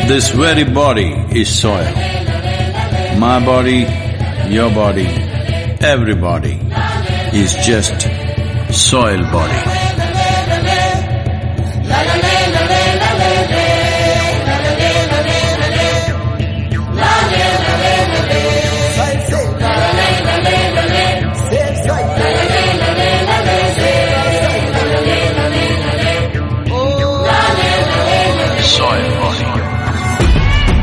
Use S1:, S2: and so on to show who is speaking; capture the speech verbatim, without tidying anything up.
S1: This very body is soil. My body, your body, everybody is just soil body.